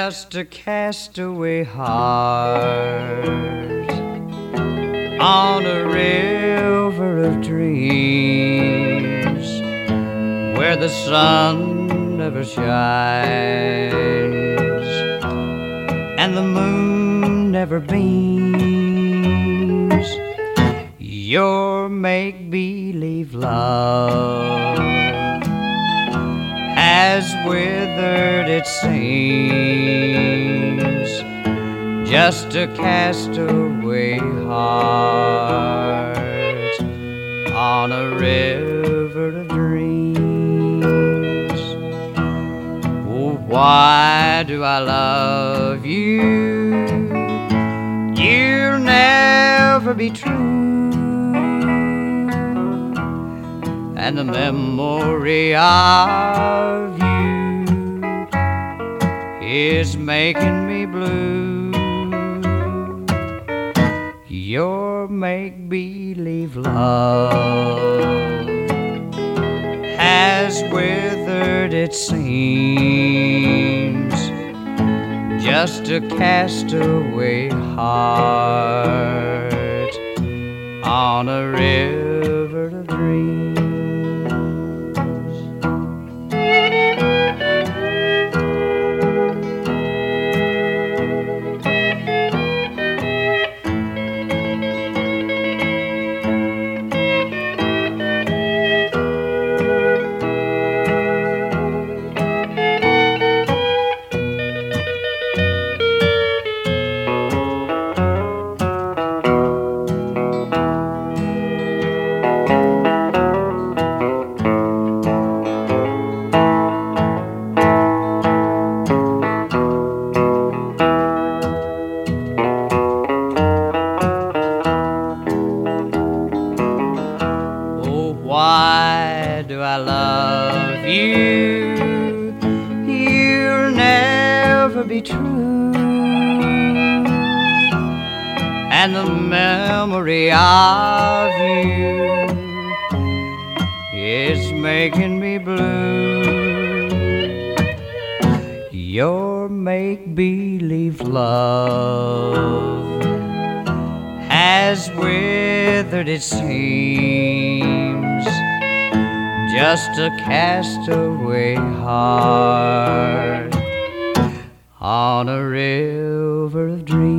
just a castaway heart on a river of dreams where the sun never shines and the moon never beams. Your make-believe love has withered, it seems, just a castaway heart on a river of dreams. Oh, why do I love you? You'll never be true, and the memory of you is making me blue. Your make-believe love has withered, it seems, just a castaway heart on a river of dreams. Why do I love you? You'll never be true, and the memory of you is making me blue. Your make-believe love has withered, it seems, just a castaway heart on a river of dreams.